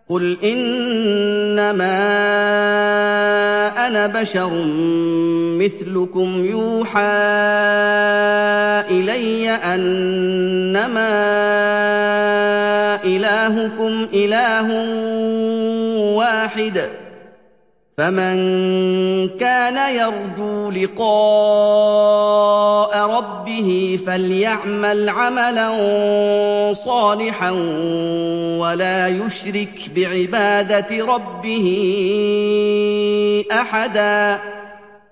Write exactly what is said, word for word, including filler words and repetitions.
قُلْ إِنَّمَا أَنَا بَشَرٌ مِّثْلُكُمْ يُوحَىٰ إِلَيَّ أَنَّمَا إِلَٰهُكُمْ إِلَٰهٌ وَاحِدٌ ۖ فَمَن كَانَ يَرْجُو لِقَاءَ رَبِّهِ فَلْيَعْمَلْ عَمَلًا صَالِحًا وَلَا يُشْرِكْ بِعِبَادَةِ رَبِّهِ أَحَدًا